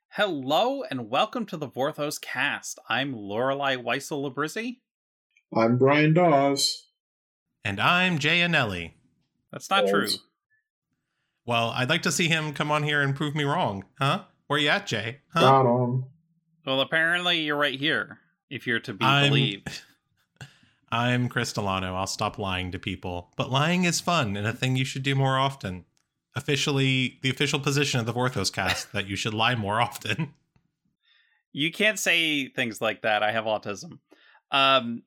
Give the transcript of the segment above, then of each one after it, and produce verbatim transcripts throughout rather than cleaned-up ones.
Hello and welcome to the Vorthos cast. I'm Lorelei Weissel-Labrizzi. I'm Brian Dawes. And I'm Jay Anelli. That's not true. Well, I'd like to see him come on here and prove me wrong. Huh? Where you at, Jay? Huh? Got him. Well, apparently you're right here, if you're to be I'm... believed. I'm Chris Delano. I'll stop lying to people. But lying is fun and a thing you should do more often. Officially, the official position of the Vorthos cast that you should lie more often. You can't say things like that. I have autism. Um,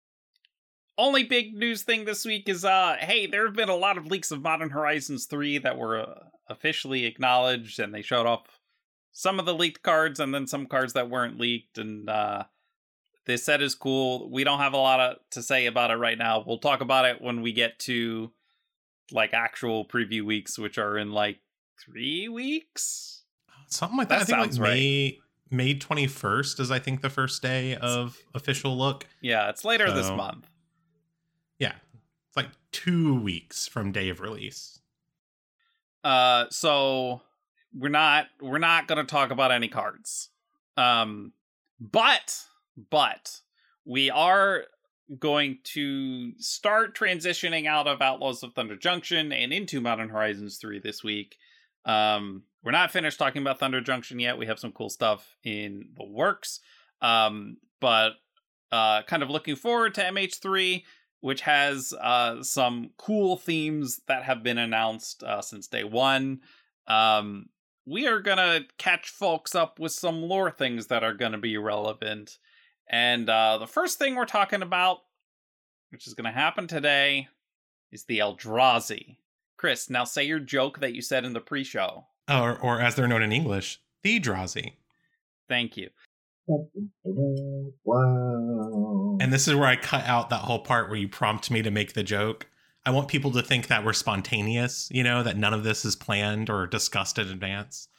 only big news thing this week is, uh, hey, there have been a lot of leaks of Modern Horizons three that were uh, officially acknowledged, and they showed off some of the leaked cards and then some cards that weren't leaked, and uh, this set is cool. We don't have a lot of, to say about it right now. We'll talk about it when we get to like actual preview weeks, which are in like three weeks, something like that. that I think like right. May May twenty-first is I think the first day of official look. Yeah, it's later so, this month. Yeah, it's like two weeks from day of release. Uh, so we're not we're not gonna talk about any cards, um, but but we are going to start transitioning out of Outlaws of Thunder Junction and into Modern Horizons three this week. Um, we're not finished talking about Thunder Junction yet. We have some cool stuff in the works. Um, but uh, kind of looking forward to M H three, which has uh, some cool themes that have been announced uh, since day one. Um, we are going to catch folks up with some lore things that are going to be relevant. And uh, the first thing we're talking about, which is going to happen today, is the Eldrazi. Chris, now say your joke that you said in the pre-show. Or, or as they're known in English, the Eldrazi. Thank you. Wow. And this is where I cut out that whole part where you prompt me to make the joke. I want people to think that we're spontaneous, you know, that none of this is planned or discussed in advance.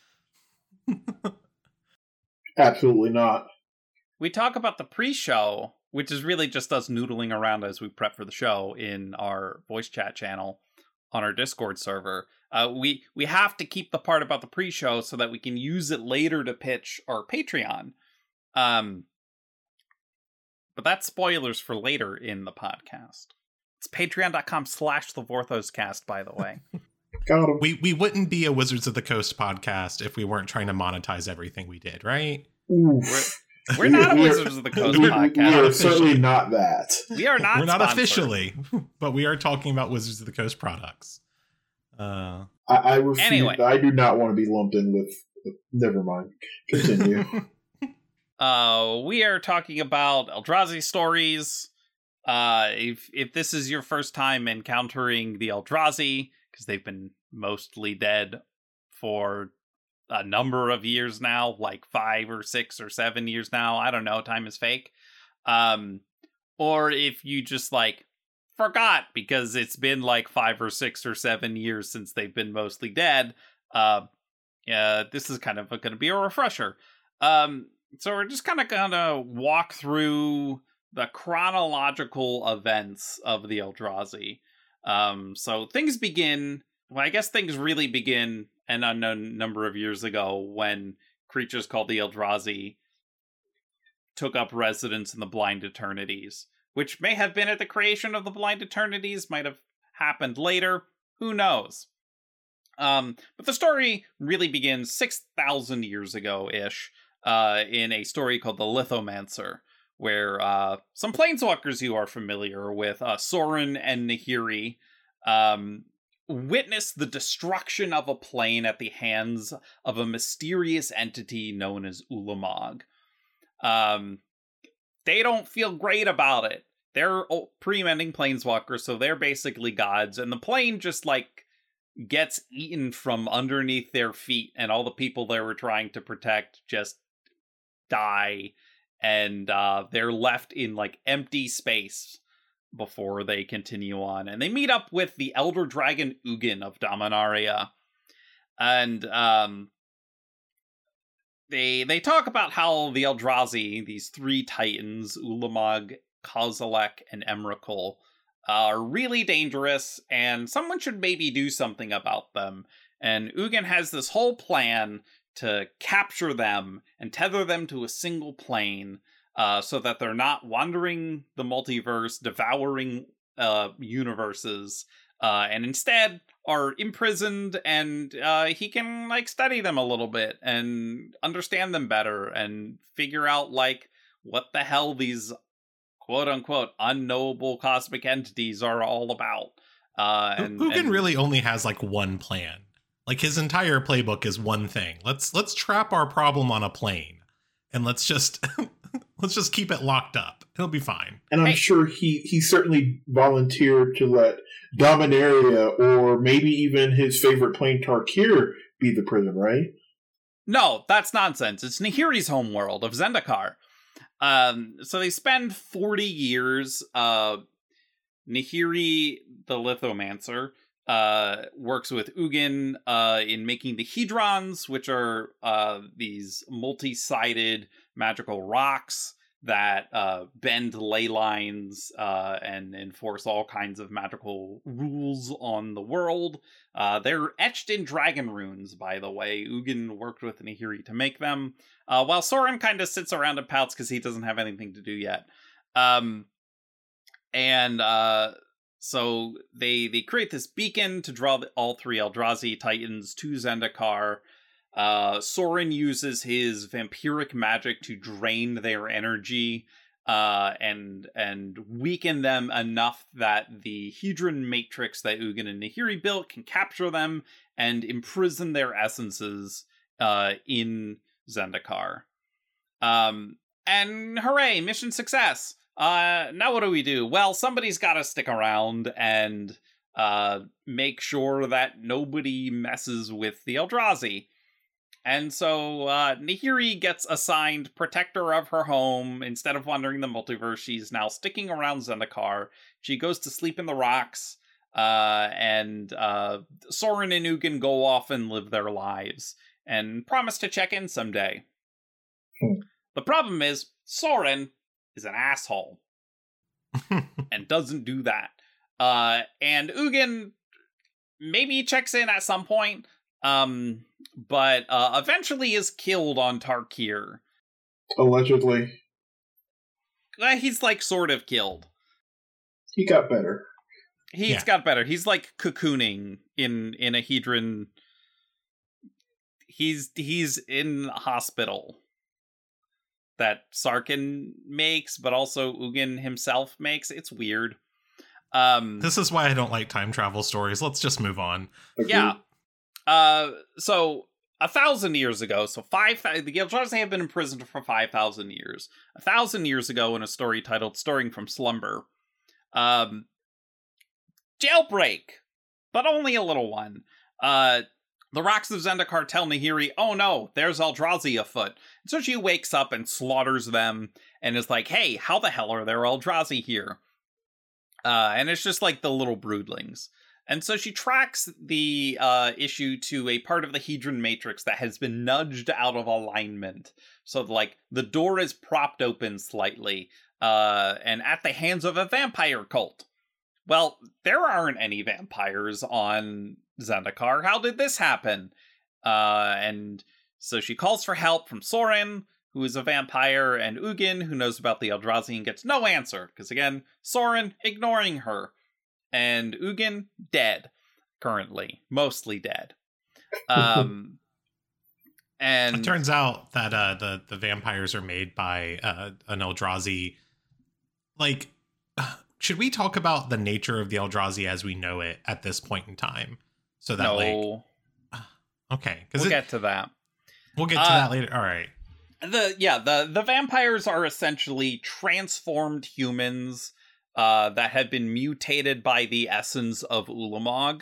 Absolutely not. We talk about the pre-show, which is really just us noodling around as we prep for the show in our voice chat channel on our Discord server. Uh, we we have to keep the part about the pre-show so that we can use it later to pitch our Patreon. Um, but that's spoilers for later in the podcast. It's patreon.com slash the Vorthoscast, by the way. Got him. We, we wouldn't be a Wizards of the Coast podcast if we weren't trying to monetize everything we did, right? Oof. We're, we're not a Wizards of the Coast we, podcast. We are certainly not that. We are not We're not sponsored. officially, but we are talking about Wizards of the Coast products. Uh, I, I refuse. Anyway. I do not want to be lumped in with. with never mind. Continue. uh, we are talking about Eldrazi stories. Uh, if if this is your first time encountering the Eldrazi, because they've been mostly dead for a number of years now, like five or six or seven years now. I don't know. Time is fake. Um, or if you just like forgot because it's been like five or six or seven years since they've been mostly dead. Uh, yeah, this is kind of going to be a refresher. Um, so we're just kind of going to walk through the chronological events of the Eldrazi. Um, so things begin. Well, I guess things really begin an unknown number of years ago when creatures called the Eldrazi took up residence in the Blind Eternities, which may have been at the creation of the Blind Eternities, might have happened later, who knows. Um, but the story really begins six thousand years ago-ish, uh, in a story called the Lithomancer, where uh, some planeswalkers you are familiar with, uh, Sorin and Nahiri, um, witness the destruction of a plane at the hands of a mysterious entity known as Ulamog. Um, they don't feel great about it. They're pre-mending planeswalkers, so they're basically gods, and the plane just, like, gets eaten from underneath their feet, and all the people they were trying to protect just die, and uh, they're left in, like, empty space before they continue on. And they meet up with the Elder Dragon Ugin of Dominaria. And um, they they talk about how the Eldrazi, these three titans, Ulamog, Kozilek, and Emrakul, are really dangerous, and someone should maybe do something about them. And Ugin has this whole plan to capture them and tether them to a single plane, uh, so that they're not wandering the multiverse, devouring uh, universes, uh, and instead are imprisoned, and uh, he can like study them a little bit and understand them better and figure out like what the hell these quote unquote unknowable cosmic entities are all about. Uh, and Ugin and, really only has like one plan. Like his entire playbook is one thing. Let's let's trap our problem on a plane, and let's just let's just keep it locked up. It'll be fine. And I'm Hey. sure he, he certainly volunteered to let Dominaria or maybe even his favorite plane Tarkir be the prison, right? No, that's nonsense. It's Nahiri's homeworld of Zendikar. Um, so they spend forty years. Uh, Nahiri, the Lithomancer, uh, works with Ugin uh, in making the Hedrons, which are uh, these multi-sided magical rocks that uh, bend ley lines uh, and enforce all kinds of magical rules on the world. Uh, they're etched in dragon runes, by the way. Ugin worked with Nahiri to make them, uh, while Soren kind of sits around and pouts because he doesn't have anything to do yet. Um, and uh, so they they create this beacon to draw the, all three Eldrazi Titans to Zendikar. Uh, Soren uses his vampiric magic to drain their energy uh, and and weaken them enough that the Hedron matrix that Ugin and Nahiri built can capture them and imprison their essences uh, in Zendikar. Um, and hooray, mission success! Uh, now what do we do? Well, somebody's got to stick around and uh, make sure that nobody messes with the Eldrazi. And so uh, Nahiri gets assigned protector of her home. Instead of wandering the multiverse, she's now sticking around Zendikar. She goes to sleep in the rocks, uh, and uh, Soren and Ugin go off and live their lives, and promise to check in someday. Hmm. The problem is, Soren is an asshole, and doesn't do that. Uh, and Ugin maybe checks in at some point, um, but uh, eventually is killed on Tarkir. Allegedly. Uh, he's like sort of killed. He got better. He's Yeah. got better. He's like cocooning in in a Hedron. He's he's in a hospital that Sarkin makes, but also Ugin himself makes. It's weird. Um, This is why I don't like time travel stories. Let's just move on. Agreed. yeah. Uh, so a thousand years ago, so five the Eldrazi have been imprisoned for five thousand years. A thousand years ago, in a story titled "Stirring from Slumber," um, jailbreak, but only a little one. Uh, the rocks of Zendikar tell Nahiri, "Oh no, there's Eldrazi afoot." And so she wakes up and slaughters them, and is like, "Hey, how the hell are there Eldrazi here?" Uh, and it's just like the little broodlings. And so she tracks the uh, issue to a part of the Hedron matrix that has been nudged out of alignment. So, like, the door is propped open slightly, uh, and at the hands of a vampire cult. Well, there aren't any vampires on Zendikar. How did this happen? Uh, and so she calls for help from Soren, who is a vampire, and Ugin, who knows about the Eldrazi and gets no answer. Because, again, Soren ignoring her. And Ugin, dead, currently. Mostly dead. Um, and It turns out that uh, the, the vampires are made by uh, an Eldrazi. Like, should we talk about the nature of the Eldrazi as we know it at this point in time? So that, no, like, okay. we'll Because get to that. we'll get to Uh, that later. All right. The yeah, the, the vampires are essentially transformed humans uh, that have been mutated by the essence of Ulamog,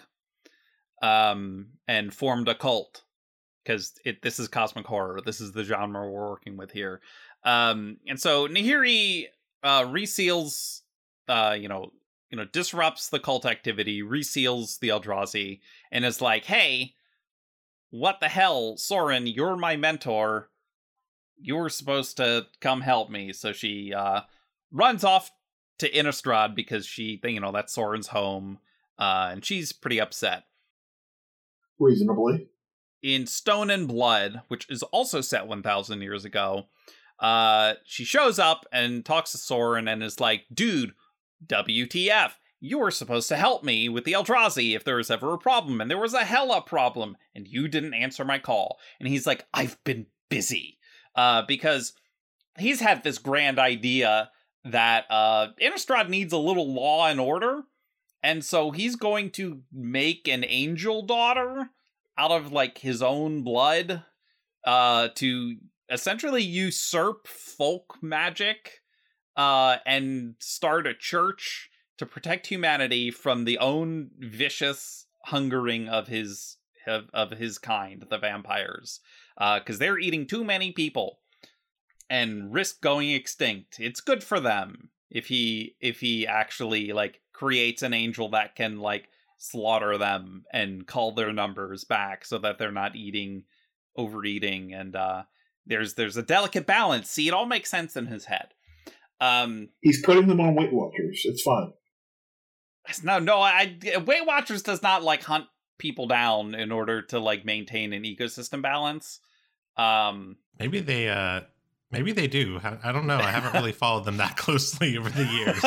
um, and formed a cult. Because it this is cosmic horror. This is the genre we're working with here. Um, and so Nahiri uh, reseals, uh, you know, you know, disrupts the cult activity, reseals the Eldrazi, and is like, "Hey, what the hell, Soren? You're my mentor. You're supposed to come help me." So she uh, runs off to Innistrad because she, you know, that's Soren's home, uh, and she's pretty upset. Reasonably. in Stone and Blood, which is also set one thousand years ago, uh, she shows up and talks to Soren and is like, dude, W T F, you were supposed to help me with the Eldrazi if there was ever a problem, and there was a hella problem, and you didn't answer my call. And he's like, I've been busy. Uh, because he's had this grand idea that uh, Innistrad needs a little law and order, and so he's going to make an angel daughter out of, like, his own blood uh, to essentially usurp folk magic uh, and start a church to protect humanity from the own vicious hungering of his of, of his kind, the vampires, because uh, they're eating too many people and risk going extinct. It's good for them if he if he actually like creates an angel that can like slaughter them and call their numbers back so that they're not eating overeating. And uh, there's there's a delicate balance. See, it all makes sense in his head. Um, He's putting them on Weight Watchers. It's fine. No, no, I Weight Watchers does not like hunt people down in order to like maintain an ecosystem balance. Um, maybe they, uh, maybe they do. I, I don't know. I haven't really followed them that closely over the years.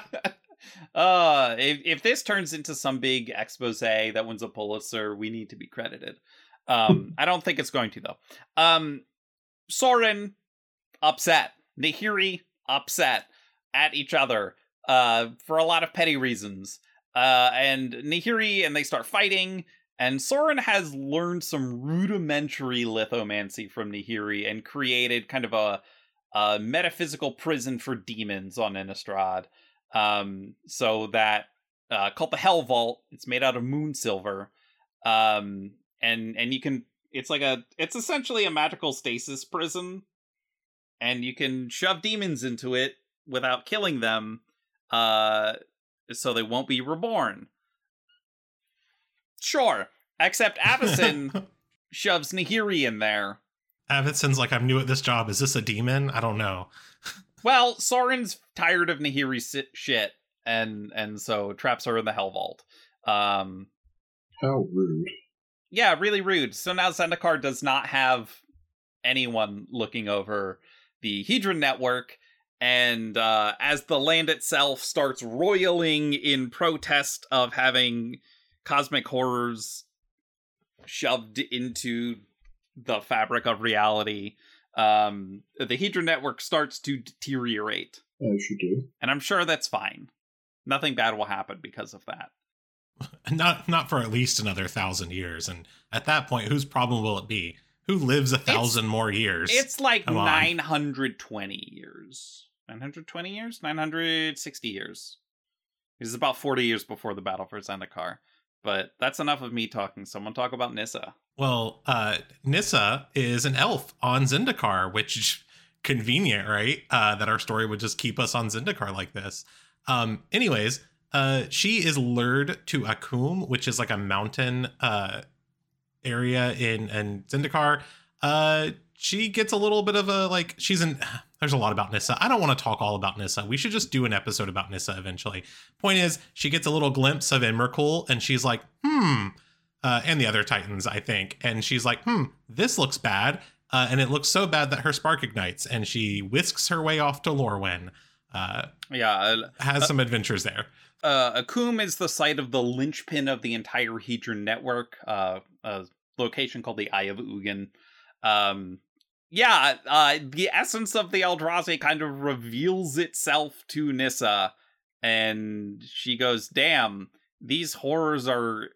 uh, if if this turns into some big expose that wins a Pulitzer, we need to be credited. Um, I don't think it's going to though. Um, Soren upset. Nahiri upset at each other. Uh, for a lot of petty reasons. Uh, and Nahiri and they start fighting, and Soren has learned some rudimentary lithomancy from Nahiri and created kind of a, a metaphysical prison for demons on Innistrad. Um, so that, uh, called the Hell Vault. It's made out of moon silver. Um, and, and you can, it's like a, it's essentially a magical stasis prison, and you can shove demons into it without killing them. Uh, so they won't be reborn. Sure, except Avacyn shoves Nahiri in there. Avacyn's like, I'm new at this job. Is this a demon? I don't know. Well, Soren's tired of Nahiri's shit, and and so traps her in the Hell Vault. Um, How rude. Yeah, really rude. So now Zendikar does not have anyone looking over the Hedron network. And uh, as the land itself starts roiling in protest of having cosmic horrors shoved into the fabric of reality, um, the Hedron network starts to deteriorate. As you do. And I'm sure that's fine. Nothing bad will happen because of that. Not not for at least another thousand years. And at that point, whose problem will it be? Who lives a thousand it's, more years? It's like Come nine hundred twenty on. years. nine hundred twenty years? nine hundred sixty years. This is about forty years before the battle for Zendikar. But that's enough of me talking. Someone talk about Nissa. Well, uh, Nissa is an elf on Zendikar, which is convenient, right? Uh, that our story would just keep us on Zendikar like this. Um, anyways, uh, she is lured to Akum, which is like a mountain uh, area in, in Zendikar. Uh, she gets a little bit of a, like, she's an... There's a lot about Nissa. I don't want to talk all about Nissa. We should just do an episode about Nissa eventually. Point is, she gets a little glimpse of Emrakul, and she's like, hmm, uh, and the other Titans, I think. And she's like, hmm, this looks bad. Uh, and it looks so bad that her spark ignites, and she whisks her way off to Lorwyn. Uh, yeah. Uh, has uh, some adventures there. Uh, Akum is the site of the linchpin of the entire Hedron network, uh, a location called the Eye of Ugin. Um... Yeah, uh, the essence of the Eldrazi kind of reveals itself to Nissa, and she goes, damn, these horrors are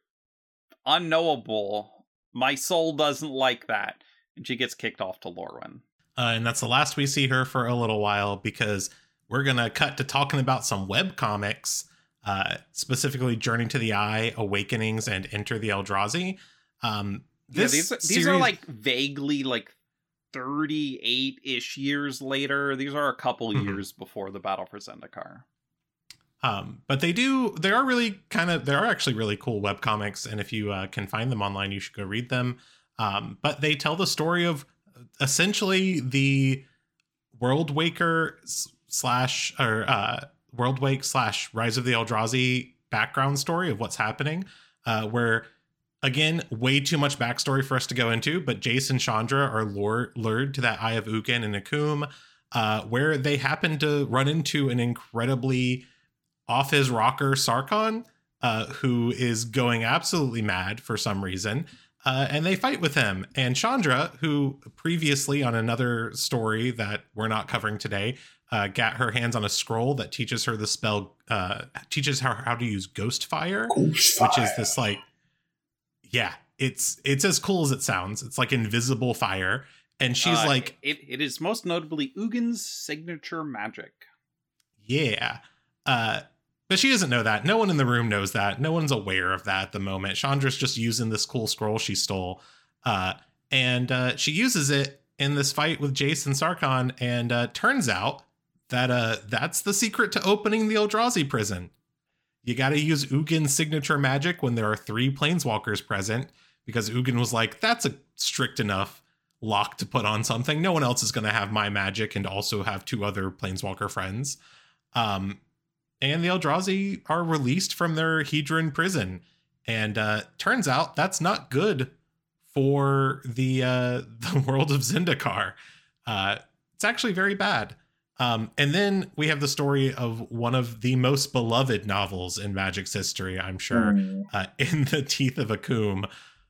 unknowable. My soul doesn't like that. And she gets kicked off to Lorwyn. Uh, and that's the last we see her for a little while, because we're going to cut to talking about some webcomics, uh, specifically Journey to the Eye, Awakenings, and Enter the Eldrazi. Um, this yeah, these, these series... are like vaguely like thirty-eight-ish years later. These are a couple mm-hmm. years before the battle for Zendikar. Um, but they do, they are really kind of, they are actually really cool webcomics. And if you uh, can find them online, you should go read them. Um, but they tell the story of essentially the World Waker slash, or uh, World Wake slash Rise of the Eldrazi background story of what's happening, uh, where again, way too much backstory for us to go into, but Jace and Chandra are lured, lured to that Eye of Ugin in Akoum, uh, where they happen to run into an incredibly off his rocker Sarkhan, uh, who is going absolutely mad for some reason. Uh, and they fight with him. And Chandra, who previously on another story that we're not covering today, uh, got her hands on a scroll that teaches her the spell, uh, teaches her how to use Ghost Fire, Ghost Fire. which is this like, yeah, it's it's as cool as it sounds. It's like invisible fire. And she's uh, like, it, it is most notably Ugin's signature magic. Yeah. Uh, but she doesn't know that. No one in the room knows that. No one's aware of that at the moment. Chandra's just using this cool scroll she stole. Uh, and uh, she uses it in this fight with Jace and Sarkhan. And uh, turns out that uh, that's the secret to opening the Eldrazi prison. You got to use Ugin's signature magic when there are three planeswalkers present, because Ugin was like, that's a strict enough lock to put on something. No one else is going to have my magic and also have two other planeswalker friends. Um, and the Eldrazi are released from their Hedron prison. And uh, turns out that's not good for the uh, the world of Zendikar. Uh, it's actually very bad. Um, and then we have the story of one of the most beloved novels in Magic's history, I'm sure, mm. uh, In the Teeth of Akoum.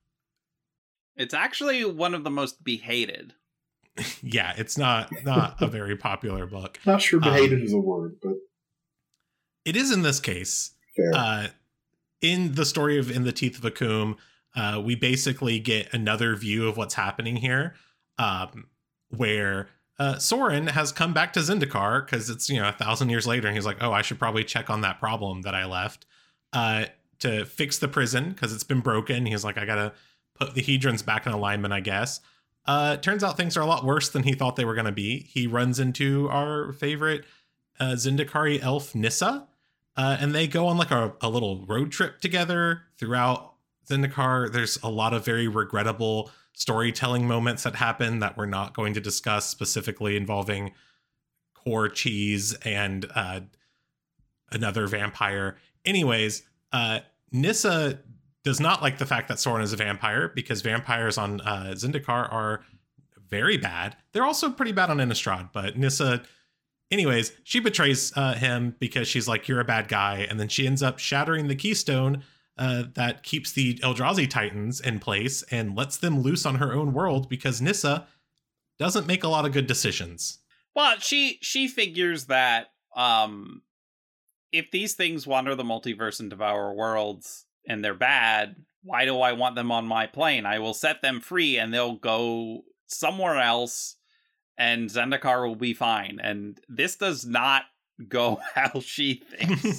It's actually one of the most behated. Yeah, it's not not a very popular book. Not sure behated um, is a word, but it is in this case. Fair. Uh, in the story of In the Teeth of Akoum, uh, we basically get another view of what's happening here, um, where uh, Sorin has come back to Zendikar because it's, you know, a thousand years later, and he's like, oh, I should probably check on that problem that I left uh, to fix the prison because it's been broken. He's like, I gotta put the Hedrons back in alignment, I guess. Uh, turns out things are a lot worse than he thought they were going to be. He runs into our favorite uh, Zendikari elf, Nissa, uh, and they go on like a, a little road trip together throughout Zendikar. There's a lot of very regrettable storytelling moments that happen that we're not going to discuss, specifically involving Core Cheese and uh, another vampire. Anyways, uh, Nissa does not like the fact that Sorin is a vampire, because vampires on uh, Zendikar are very bad. They're also pretty bad on Innistrad, but Nissa, anyways, she betrays uh, him because she's like, you're a bad guy. And then she ends up shattering the keystone uh, that keeps the Eldrazi Titans in place and lets them loose on her own world, because Nissa doesn't make a lot of good decisions. Well, she she figures that um, if these things wander the multiverse and devour worlds, and they're bad, why do I want them on my plane? I will set them free and they'll go somewhere else and Zendikar will be fine. And this does not go how she thinks.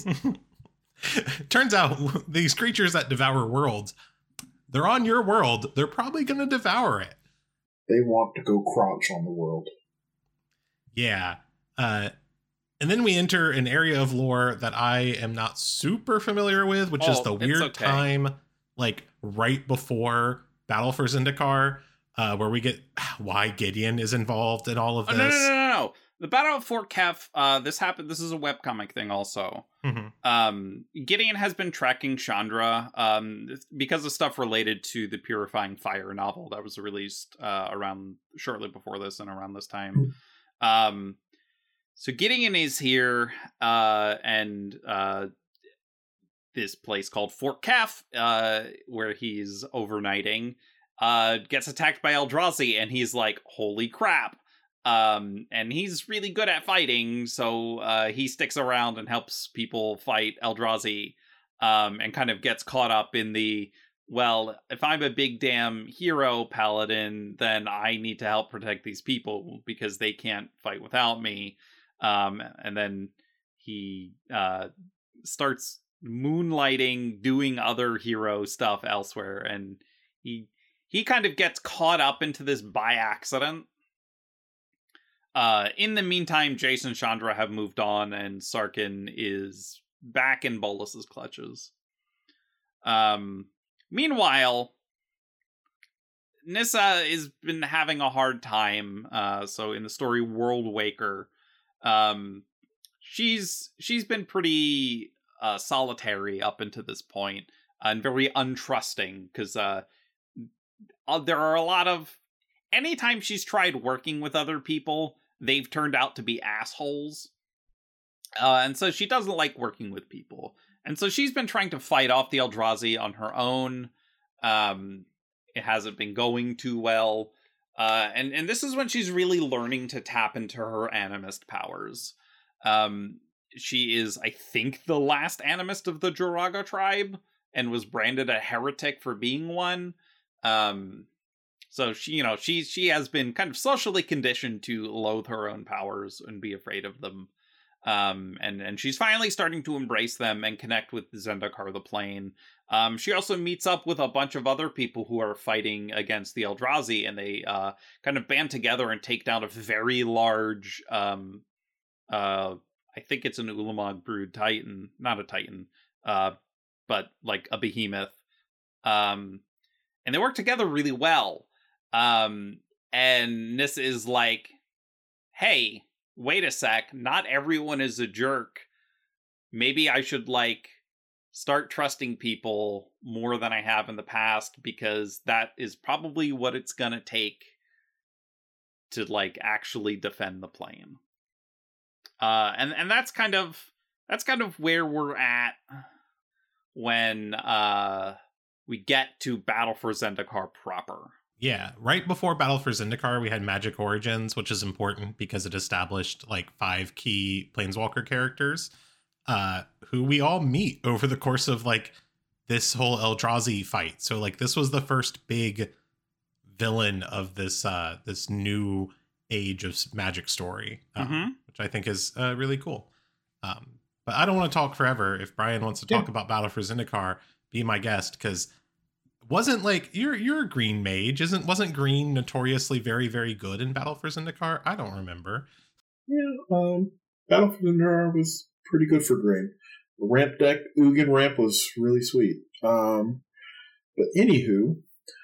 Turns out these creatures that devour worlds, they're on your world. They're probably going to devour it. They want to go crouch on the world. Yeah. Uh, And then we enter an area of lore that I am not super familiar with, which oh, is the weird okay. time, like right before Battle for Zendikar, uh, where we get why Gideon is involved in all of oh, this. No, no, no, no, no. The Battle of Fort Kef, uh, this happened. This is a webcomic thing also. Mm-hmm. Um, Gideon has been tracking Chandra um, because of stuff related to the Purifying Fire novel that was released uh, around shortly before this and around this time. Um, So Gideon is here, uh, and uh, this place called Fort Kef, uh, where he's overnighting, uh, gets attacked by Eldrazi, and he's like, holy crap. Um, and he's really good at fighting, so uh, he sticks around and helps people fight Eldrazi, um, and kind of gets caught up in the, well, if I'm a big damn hero paladin, then I need to help protect these people because they can't fight without me. Um, and then he uh, starts moonlighting, doing other hero stuff elsewhere, and he he kind of gets caught up into this by accident. Uh, in the meantime, Jace and Chandra have moved on, and Sarkhan is back in Bolas's clutches. Um, meanwhile, Nissa has been having a hard time. Uh, so in the story World Waker, um, she's she's been pretty uh, solitary up until this point. and very untrusting, because uh, uh, there are a lot of... Anytime she's tried working with other people, they've turned out to be assholes. Uh, and so she doesn't like working with people. And so she's been trying to fight off the Eldrazi on her own. Um, it hasn't been going too well. Uh, and, and this is when she's really learning to tap into her animist powers. Um, she is, I think, the last animist of the Joraga tribe, and was branded a heretic for being one. Um, so she, you know, she she has been kind of socially conditioned to loathe her own powers and be afraid of them. Um, and, and she's finally starting to embrace them and connect with Zendikar the Plane. Um, she also meets up with a bunch of other people who are fighting against the Eldrazi, and they uh, kind of band together and take down a very large, um, uh, I think it's an Ulamog brood titan, not a titan, uh, but like a behemoth. Um, and they work together really well. Um, and Nissa is like, hey, wait a sec, not everyone is a jerk. Maybe I should, like, start trusting people more than I have in the past, because that is probably what it's gonna take to, like, actually defend the plane. Uh, and, and that's kind of, that's kind of where we're at when, uh, we get to Battle for Zendikar proper. Yeah, right before Battle for Zendikar, we had Magic Origins, which is important because it established like five key Planeswalker characters, uh, who we all meet over the course of like this whole Eldrazi fight. So like this was the first big villain of this uh, this new age of Magic story, um, mm-hmm. which I think is uh, really cool. Um, but I don't want to talk forever. If Brian wants to talk yeah. about Battle for Zendikar, be my guest, because wasn't like you're you're a green mage, isn't wasn't green notoriously very very good in Battle for Zendikar? I don't remember. Yeah, um, Battle for Zendikar was pretty good for green. The ramp deck Ugin ramp was really sweet. Um, but anywho,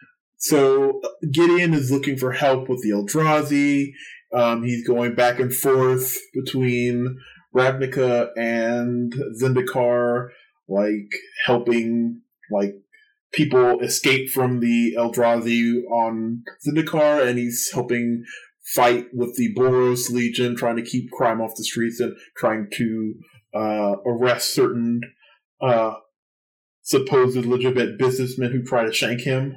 so Gideon is looking for help with the Eldrazi. Um, he's going back and forth between Ravnica and Zendikar, like helping like people escape from the Eldrazi on Zendikar, and he's helping fight with the Boros Legion, trying to keep crime off the streets and trying to uh, arrest certain uh, supposed legitimate businessmen who try to shank him.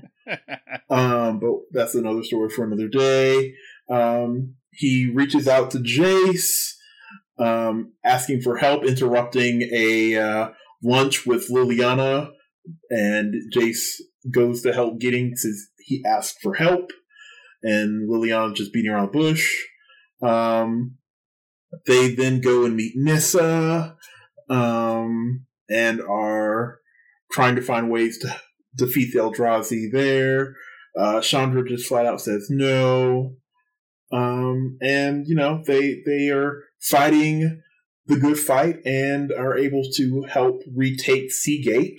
um, but that's another story for another day. Um, he reaches out to Jace, um, asking for help, interrupting a uh, lunch with Liliana. And Jace goes to help Gideon because he asked for help, and Liliana's just beating around the bush. Um, they then go and meet Nissa, um, and are trying to find ways to defeat the Eldrazi there. Uh, Chandra just flat out says no. Um, and, you know, they they are fighting the good fight and are able to help retake Seagate.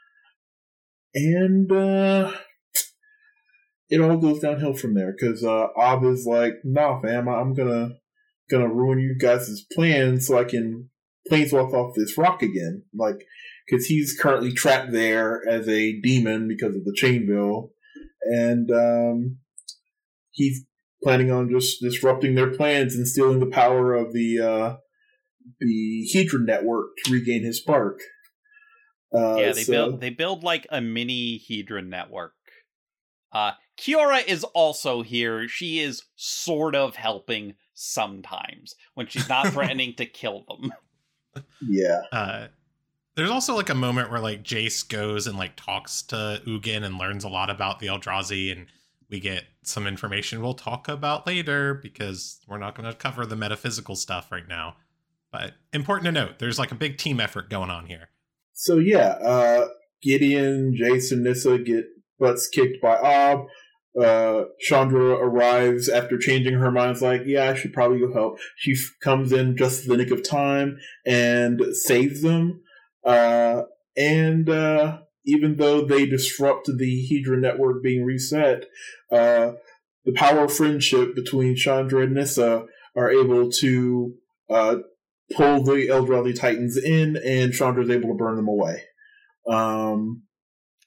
And uh, it all goes downhill from there because uh, Ob is like, "Nah, fam, I'm gonna gonna ruin you guys' plans so I can planeswalk off this rock again." Like, because he's currently trapped there as a demon because of the Chainville, and um, he's planning on just disrupting their plans and stealing the power of the uh, the Hedron network to regain his spark. Uh, yeah, they so, build they build like a mini Hedron network. Uh, Kiora is also here. She is sort of helping sometimes when she's not threatening to kill them. Yeah. Uh, there's also like a moment where like Jace goes and like talks to Ugin and learns a lot about the Eldrazi, and we get some information we'll talk about later because we're not going to cover the metaphysical stuff right now. But important to note, there's like a big team effort going on here. So yeah, uh, Gideon, Jace, and Nissa get butts kicked by Ob. Uh, Chandra arrives after changing her mind. Like, yeah, I should probably go help. She f- comes in just in the nick of time and saves them. Uh, and uh, even though they disrupt the Hedron network being reset, uh, the power of friendship between Chandra and Nissa are able to uh, pull the Eldrazi Titans in, and Chandra is able to burn them away. Um,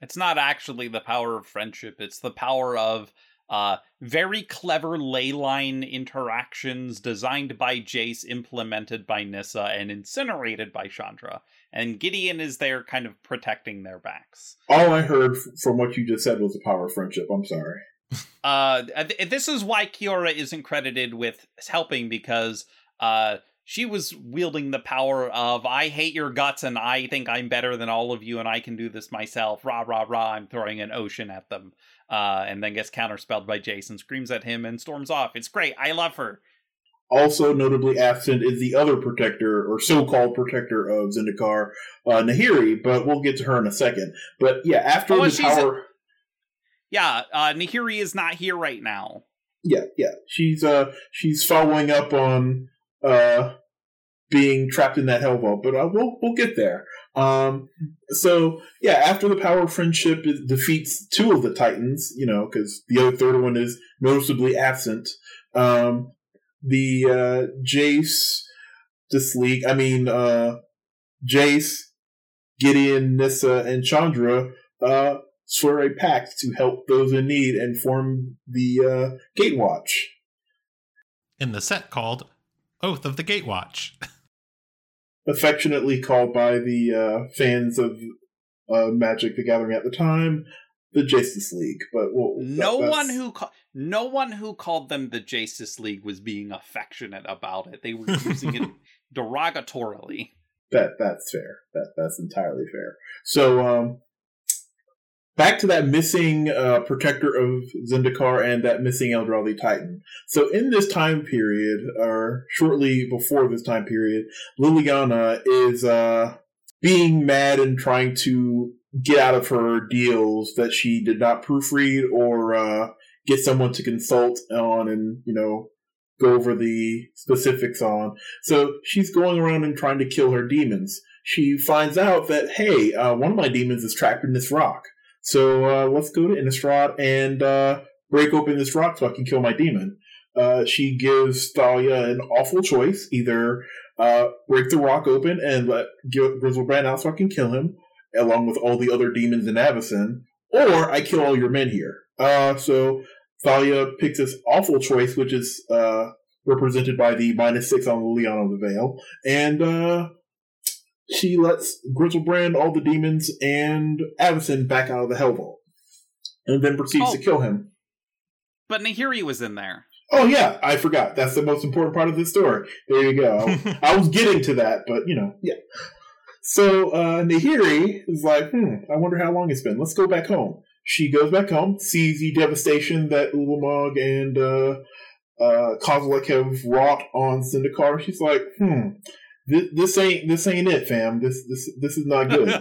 It's not actually the power of friendship. It's the power of uh, very clever ley line interactions designed by Jace, implemented by Nissa, and incinerated by Chandra. And Gideon is there kind of protecting their backs. All I heard from what you just said was the power of friendship. I'm sorry. uh, th- this is why Kiora isn't credited with helping, because uh, she was wielding the power of, I hate your guts and I think I'm better than all of you and I can do this myself. Rah, rah, rah. I'm throwing an ocean at them. Uh, and then gets counterspelled by Jason, screams at him and storms off. It's great. I love her. Also notably absent is the other protector, or so-called protector of Zendikar, uh, Nahiri, but we'll get to her in a second. But yeah, after oh, the power... A- yeah, uh, Nahiri is not here right now. Yeah, yeah. She's uh, she's following up on uh, being trapped in that hell vault, but uh, we'll, we'll get there. Um, so, yeah, after the power of friendship is, defeats two of the Titans, you know, because the other third one is noticeably absent, um, the uh, Jace, this league, I mean, uh, Jace, Gideon, Nissa, and Chandra uh, swear a pact to help those in need and form the uh, Gatewatch. In the set called Oath of the Gatewatch. Affectionately called by the uh, fans of uh, Magic the Gathering at the time, the Justice League. But we'll, no that, one who ca- no one who called them the Justice League was being affectionate about it. They were using it derogatorily. That that's fair. That that's entirely fair. So um, back to that missing uh, protector of Zendikar and that missing Eldrazi Titan. So in this time period, or shortly before this time period, Liliana is uh, being mad and trying to get out of her deals that she did not proofread or uh, get someone to consult on and, you know, go over the specifics on. So she's going around and trying to kill her demons. She finds out that, hey, uh, one of my demons is trapped in this rock. So uh, let's go to Innistrad and uh, break open this rock so I can kill my demon. Uh, she gives Thalia an awful choice. Either uh, break the rock open and let Griselbrand out so I can kill him, along with all the other demons in Avacyn, or I kill all your men here. Uh, so Thalia picks this awful choice, which is uh, represented by the minus six on Liliana of the Veil, and uh, she lets Griselbrand, all the demons, and Avacyn back out of the Hell Vault, and then proceeds oh. to kill him. But Nahiri was in there. Oh yeah, I forgot. That's the most important part of this story. There you go. I, I was getting to that, but you know, yeah. So uh, Nahiri is like, hmm, I wonder how long it's been. Let's go back home. She goes back home, sees the devastation that Ulamog and uh, uh, Kozilek have wrought on Zendikar. She's like, hmm, this, this ain't this ain't it, fam. This this this is not good.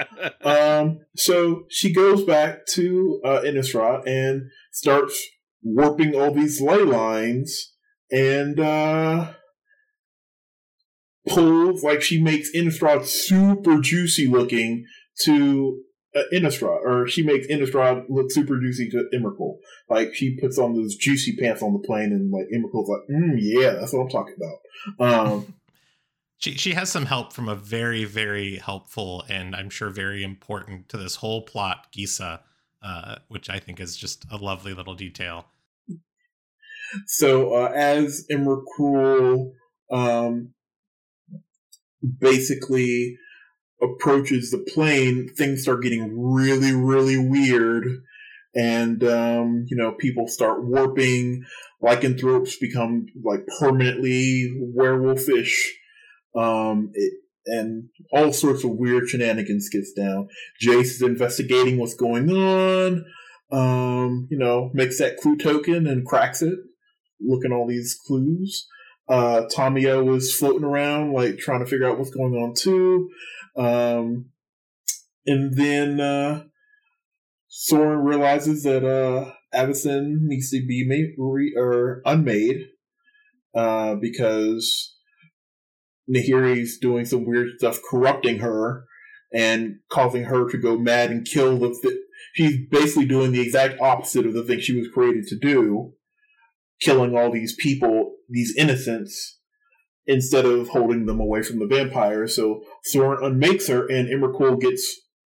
um, so she goes back to uh, Innistrad and starts warping all these ley lines and uh, pulls, like she makes Innistrad super juicy looking to uh, Innistrad, or she makes Innistrad look super juicy to Emrakul. Like she puts on those juicy pants on the plane and like Emrakul's like, mm, yeah, that's what I'm talking about. Um, she, she has some help from a very, very helpful and I'm sure very important to this whole plot, Gisa, uh, which I think is just a lovely little detail. So uh, as Emrakul um, basically approaches the plane, things start getting really, really weird. And, um, you know, people start warping. Lycanthropes become, like, permanently werewolfish. Um, it, and all sorts of weird shenanigans gets down. Jace is investigating what's going on. Um, you know, makes that clue token and cracks it. Looking at all these clues. Uh, Tamiyo was floating around, like, trying to figure out what's going on, too. Um, and then, uh, Soren realizes that, uh, Avacyn needs to be made, re- or unmade, uh, because Nahiri's doing some weird stuff, corrupting her, and causing her to go mad and kill the, th- she's basically doing the exact opposite of the thing she was created to do. Killing all these people, these innocents, instead of holding them away from the vampires. So Soren unmakes her, and Emrakul gets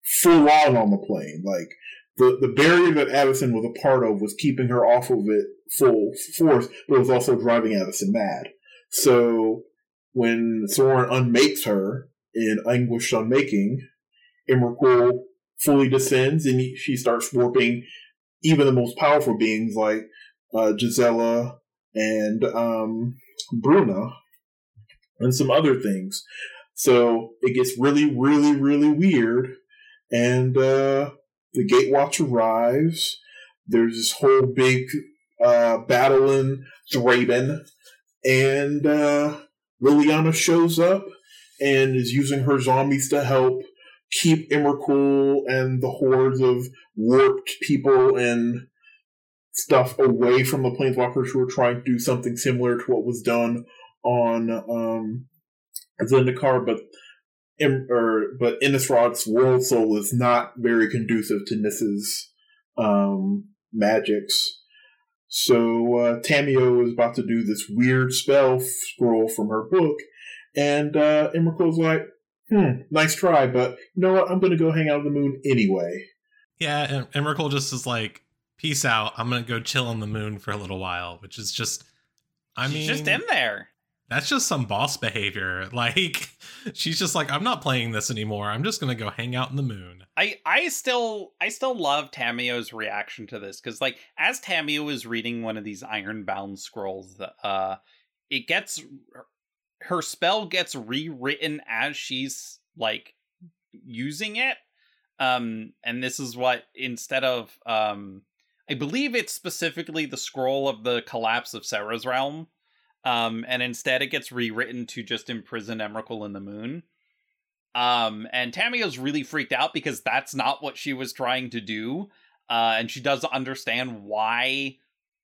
full on on the plane. Like, the, the barrier that Addison was a part of was keeping her off of it full force, but it was also driving Addison mad. So when Soren unmakes her in Anguished Unmaking, Emrakul fully descends and he, she starts warping even the most powerful beings like uh, Gisela and um, Bruna and some other things. So it gets really, really, really weird. And uh, the Gatewatch arrives. There's this whole big uh, battle in Thraben. And uh, Liliana shows up and is using her zombies to help keep Emrakul and the hordes of warped people and stuff away from the Planeswalkers who are trying to do something similar to what was done on um, Zendikar, but Em, or, but Innisrod's World Soul is not very conducive to Nissa's um, magics. So uh, Tamiyo is about to do this weird spell scroll from her book, and uh, Emrakul's like, hmm, nice try, but you know what? I'm going to go hang out on the moon anyway. Yeah, and Emrakul just is like, peace out. I'm going to go chill on the moon for a little while, which is just, I She's mean... just in there. That's just some boss behavior. Like, she's just like, I'm not playing this anymore. I'm just going to go hang out in the moon. I, I still I still love Tamiyo's reaction to this, because, like, as Tamiyo is reading one of these Ironbound scrolls, uh, it gets... her spell gets rewritten as she's, like, using it. Um, and this is what, instead of... Um, I believe it's specifically the scroll of the collapse of Serra's realm. Um, and instead it gets rewritten to just imprison Emrakul in the moon. Um, and Tamiyo's really freaked out because that's not what she was trying to do. Uh, and she does understand why,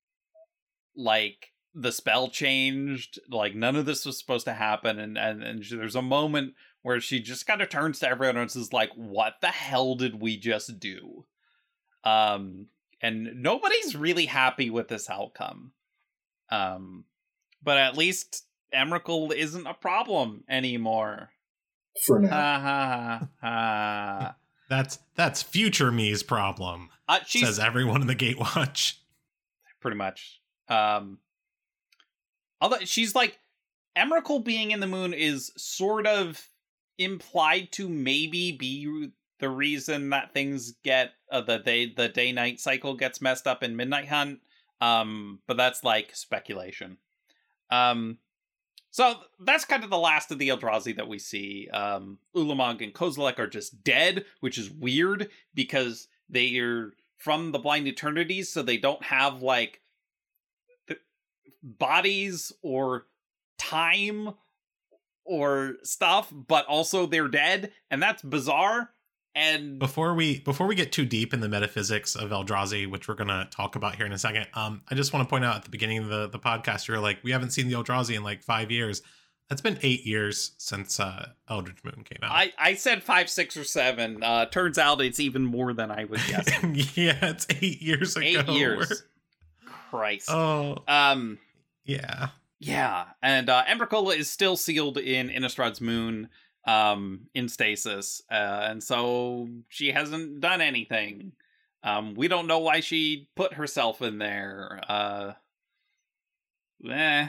like, the spell changed. Like, none of this was supposed to happen. And, and, and she, there's a moment where she just kind of turns to everyone and is like, what the hell did we just do? Um, and nobody's really happy with this outcome. Um... But at least Emrakul isn't a problem anymore. For now. Ha ha ha. That's that's future me's problem. Uh, says everyone in the Gatewatch. Pretty much. Um, although she's like, Emrakul being in the moon is sort of implied to maybe be the reason that things get uh, the day the day night cycle gets messed up in Midnight Hunt. Um, but that's like speculation. Um, so that's kind of the last of the Eldrazi that we see. Um, Ulamog and Kozilek are just dead, which is weird because they are from the Blind Eternities, so they don't have, like, th- bodies or time or stuff, but also they're dead, and that's bizarre. And before we before we get too deep in the metaphysics of Eldrazi, which we're going to talk about here in a second, um, I just want to point out at the beginning of the, the podcast, you're like, we haven't seen the Eldrazi in like five years. That's been eight years since uh, Eldritch Moon came out. I, I said five, six, or seven. Uh, turns out it's even more than I was guessing. Yeah, it's eight years ago. Eight years. Christ. Oh. Um. Yeah. Yeah, and uh, Emrakul is still sealed in Innistrad's moon. Um, in stasis, uh, and so she hasn't done anything. Um, we don't know why she put herself in there. Uh, eh.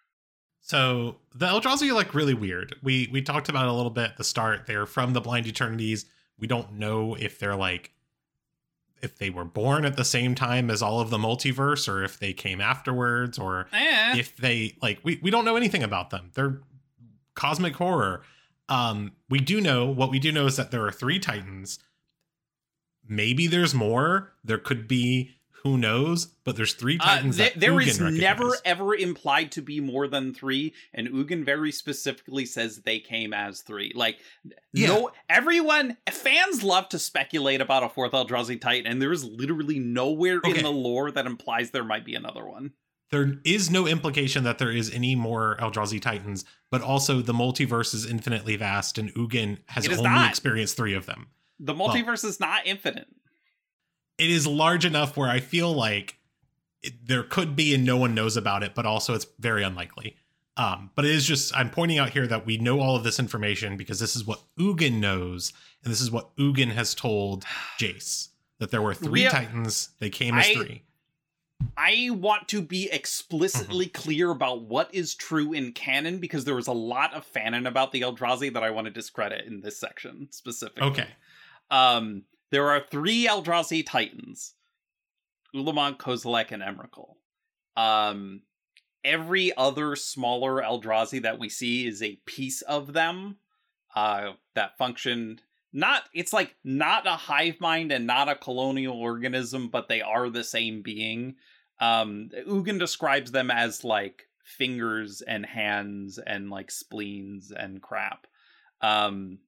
So the Eldrazi are like really weird. We we talked about it a little bit at the start. They're from the Blind Eternities. We don't know if they're like if they were born at the same time as all of the multiverse, or if they came afterwards, or eh. if they like we we don't know anything about them. They're cosmic horror. Um, we do know, what we do know is that there are three Titans. Maybe there's more. There could be, who knows, but there's three Titans. Uh, th- that there Ugin is recognized. never ever implied to be more than three, and Ugin very specifically says they came as three. Like, yeah. no, everyone, fans love to speculate about a fourth Eldrazi Titan, and there is literally nowhere okay. in the lore that implies there might be another one. There is no implication that there is any more Eldrazi Titans, but also the multiverse is infinitely vast, and Ugin has only not. experienced three of them. The multiverse well, is not infinite. It is large enough where I feel like it, there could be and no one knows about it, but also it's very unlikely. Um, but it is just, I'm pointing out here that we know all of this information because this is what Ugin knows, and this is what Ugin has told Jace, that there were three have, Titans, they came as I, three. I want to be explicitly mm-hmm. clear about what is true in canon, because there was a lot of fanon about the Eldrazi that I want to discredit in this section specifically. Okay. Um, there are three Eldrazi Titans, Ulamog, Kozilek, and Emrakul. Um, every other smaller Eldrazi that we see is a piece of them uh, that function. Not, it's like not a hive mind and not a colonial organism, but they are the same being. Um, Ugin describes them as like fingers and hands and like spleens and crap. Um,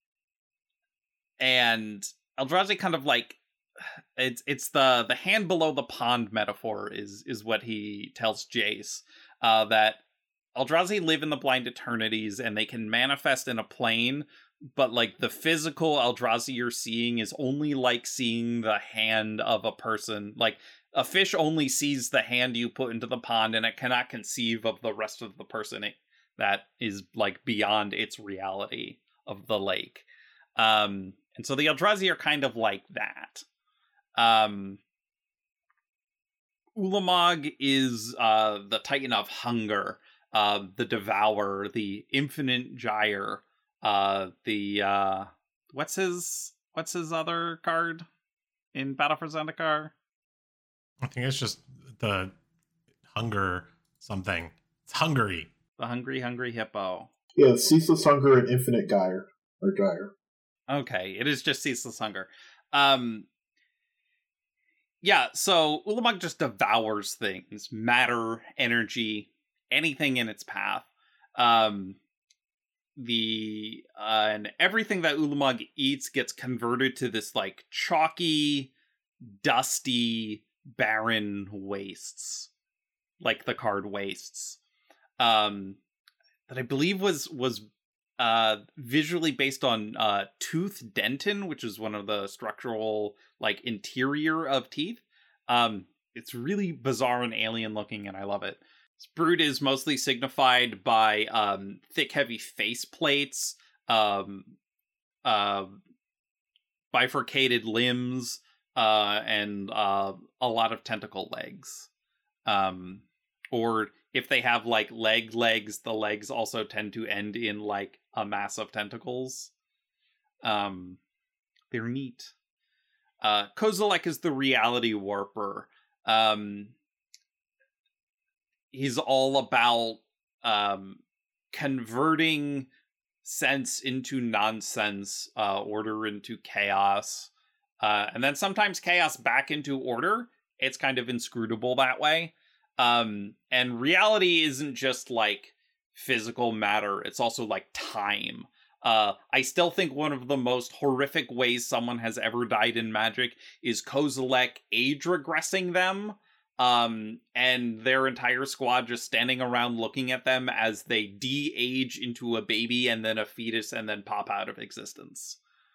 and Eldrazi kind of like, it's it's the the hand below the pond metaphor is is what he tells Jace, uh, that Eldrazi live in the blind eternities and they can manifest in a plane, but like the physical Eldrazi you're seeing is only like seeing the hand of a person. Like a fish only sees the hand you put into the pond, and it cannot conceive of the rest of the person it, that is like beyond its reality of the lake. Um, and so the Eldrazi are kind of like that. Um, Ulamog is uh, the Titan of Hunger, uh, the Devourer, the Infinite Gyre, uh, the uh, what's his what's his other card in Battle for Zendikar? I think it's just the Hunger something. It's Hungary. The Hungry Hungry Hippo. Yeah, Ceaseless Hunger and Infinite Gyre or Gyre. Okay, it is just Ceaseless Hunger. Um. Yeah, so Ulamog just devours things, matter, energy, anything in its path. Um, the uh, and everything that Ulamog eats gets converted to this like chalky, dusty, barren wastes, like the card Wastes. Um, that I believe was was uh visually based on uh Tooth Denton, which is one of the structural like interior of teeth. Um it's really bizarre and alien looking, and I love it. This brood is mostly signified by um thick heavy face plates, um uh bifurcated limbs, uh and uh a lot of tentacle legs. Um or if they have like leg legs, the legs also tend to end in like a mass of tentacles. Um, they're neat. Uh, Kozilek is the reality warper. Um, he's all about um, converting sense into nonsense, uh, order into chaos, uh, and then sometimes chaos back into order. It's kind of inscrutable that way. Um, and reality isn't just like physical matter, it's also like time. Uh, I still think one of the most horrific ways someone has ever died in Magic is Kozilek age regressing them, um, and their entire squad just standing around looking at them as they de-age into a baby and then a fetus and then pop out of existence.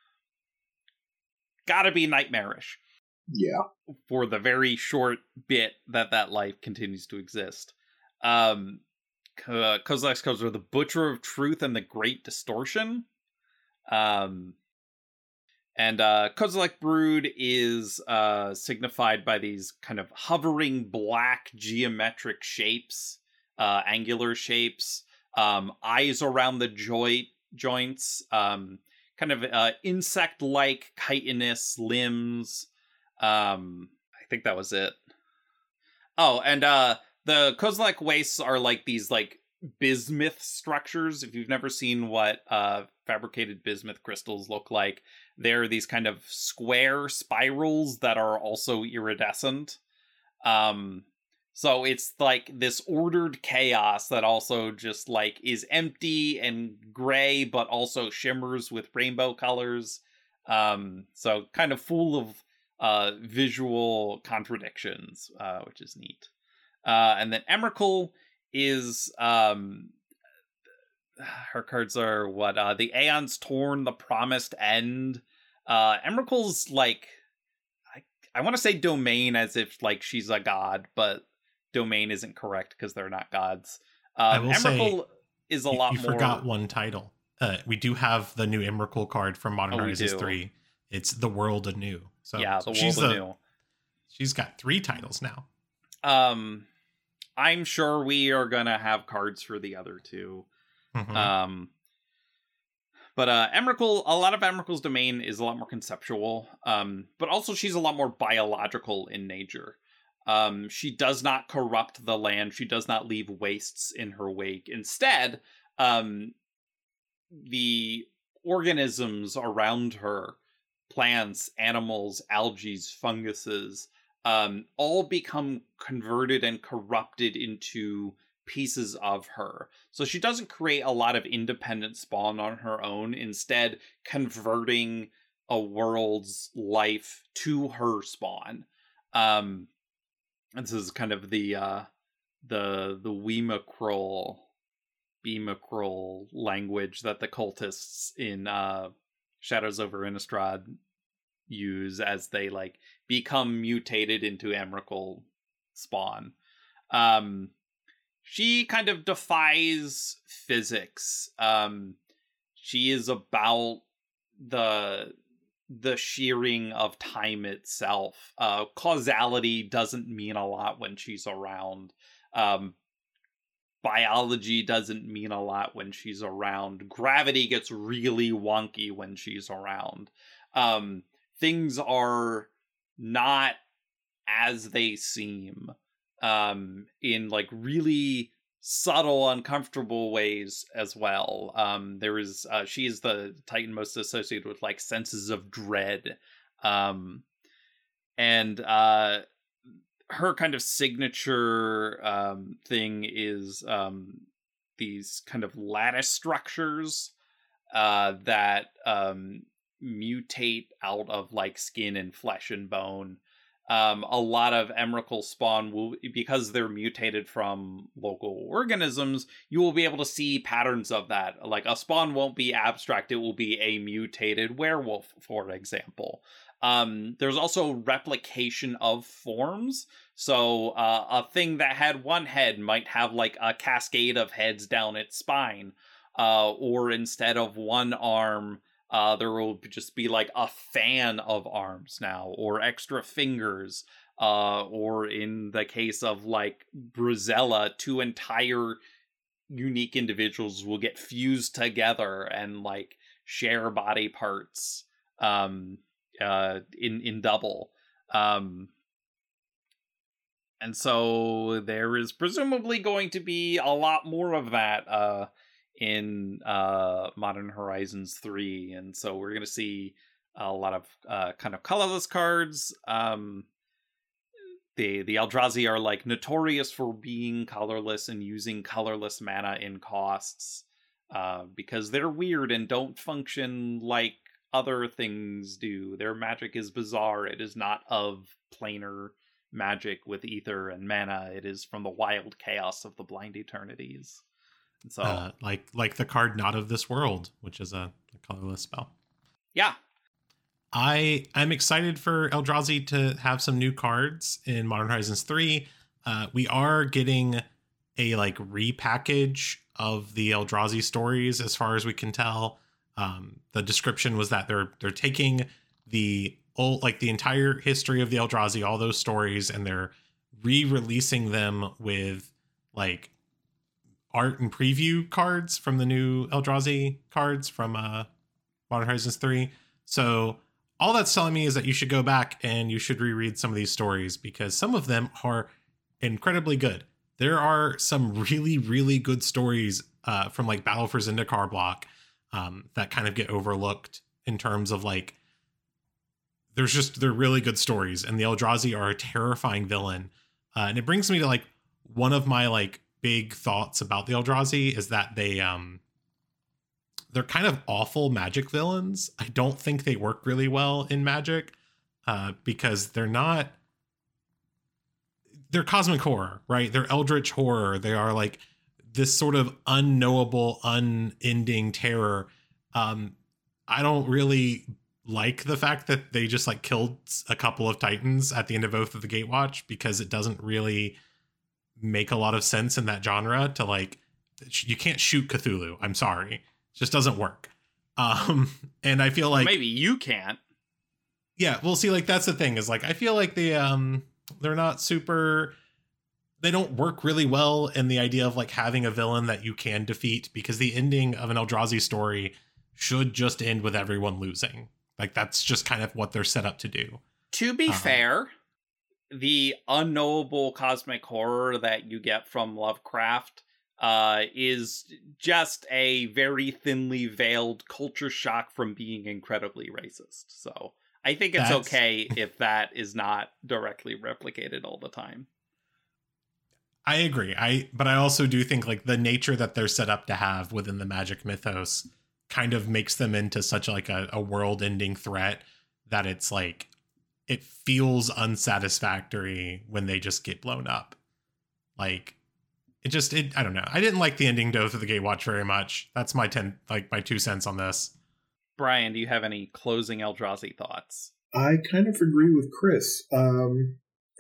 Gotta be nightmarish. Yeah. For the very short bit that that life continues to exist. Um, uh, Kozilek's codes are the Butcher of Truth and the Great Distortion. Um, and uh, Kozilek Brood is uh, signified by these kind of hovering black geometric shapes, uh, angular shapes, um, eyes around the joint joints, um, kind of uh, insect-like chitinous limbs. Um, I think that was it. Oh, and uh, the Kozilek wastes are like these like bismuth structures. If you've never seen what uh fabricated bismuth crystals look like, they're these kind of square spirals that are also iridescent. Um, so it's like this ordered chaos that also just like is empty and gray, but also shimmers with rainbow colors. Um, so kind of full of uh visual contradictions, uh which is neat. Uh and then Emrakul is um her cards are what uh the Aeon's Torn, the Promised End. uh Emrakul's like i i want to say domain as if like she's a god, but domain isn't correct because they're not gods. I Um, will say, Emrakul is a you, lot you more. forgot one title. Uh, we do have the new Emrakul card from Modern Oh, we Horizons do. three. It's The World Anew. So, yeah, so the she's world the anew. she's got three titles now. Um, I'm sure we are gonna have cards for the other two. Mhm. Um, but uh, Emrakul, a lot of Emrakul's domain is a lot more conceptual. Um, but also she's a lot more biological in nature. Um, she does not corrupt the land. She does not leave wastes in her wake. Instead, um, the organisms around her, plants, animals, algae, funguses, um, all become converted and corrupted into pieces of her. So she doesn't create a lot of independent spawn on her own, instead converting a world's life to her spawn. Um, this is kind of the uh, the the Weemacrol, Beamacrol language that the cultists in uh, Shadows over Innistrad use as they like become mutated into Emrakul spawn. Um, she kind of defies physics. Um, she is about the the shearing of time itself. Uh, causality doesn't mean a lot when she's around. Um, biology doesn't mean a lot when she's around. Gravity gets really wonky when she's around. Um, things are not as they seem, um, in like really subtle, uncomfortable ways as well. Um, there is, uh, she is the Titan most associated with like senses of dread. Um, and, uh, her kind of signature, um, thing is, um, these kind of lattice structures, uh, that, um, mutate out of like skin and flesh and bone. Um, a lot of Emrakul spawn will, because they're mutated from local organisms, you will be able to see patterns of that. Like a spawn won't be abstract, it will be a mutated werewolf, for example. Um, there's also replication of forms. So uh, a thing that had one head might have like a cascade of heads down its spine. Uh, or instead of one arm, Uh, there will just be like a fan of arms now, or extra fingers, uh, or in the case of like Brazella, two entire unique individuals will get fused together and like share body parts, um, uh, in in double. Um, and so there is presumably going to be a lot more of that, uh, in uh Modern Horizons three, and so we're gonna see a lot of uh kind of colorless cards. Um the the Eldrazi are like notorious for being colorless and using colorless mana in costs, uh because they're weird and don't function like other things do. Their magic is bizarre. It is not of planar magic with ether and mana. It is from the wild chaos of the Blind Eternities. So, uh, like like the card Not of This World, which is a, a colorless spell. Yeah. I I'm excited for Eldrazi to have some new cards in Modern Horizons three. Uh, we are getting a like repackage of the Eldrazi stories, as far as we can tell. Um, the description was that they're they're taking the old like the entire history of the Eldrazi, all those stories, and they're re-releasing them with like art and preview cards from the new Eldrazi cards from uh, Modern Horizons three. So all that's telling me is that you should go back and you should reread some of these stories, because some of them are incredibly good. There are some really, really good stories uh, from like Battle for Zendikar block um, that kind of get overlooked in terms of like, there's just, they're really good stories, and the Eldrazi are a terrifying villain. Uh, and it brings me to like one of my like big thoughts about the Eldrazi is that they um they're kind of awful magic villains. I don't think they work really well in Magic, uh, because they're not they're cosmic horror, right? They're eldritch horror. They are like this sort of unknowable, unending terror. Um, I don't really like the fact that they just like killed a couple of Titans at the end of Oath of the Gatewatch, because it doesn't really make a lot of sense in that genre to like you can't shoot Cthulhu. I'm sorry. It just doesn't work. Um, and I feel like maybe you can't. Yeah, we'll see. Like, that's the thing is like, I feel like they, um, they're not super, they don't work really well in the idea of like having a villain that you can defeat, because the ending of an Eldrazi story should just end with everyone losing. Like, that's just kind of what they're set up to do. To be um, fair, the unknowable cosmic horror that you get from Lovecraft uh, is just a very thinly veiled culture shock from being incredibly racist. So I think it's That's... okay if that is not directly replicated all the time. I agree. I but I also do think like the nature that they're set up to have within the magic mythos kind of makes them into such like a, a world-ending threat that it's like it feels unsatisfactory when they just get blown up. Like it just it I don't know. I didn't like the ending to Oath of the Gatewatch very much. That's my ten like my two cents on this. Brian, do you have any closing Eldrazi thoughts? I kind of agree with Chris. Um,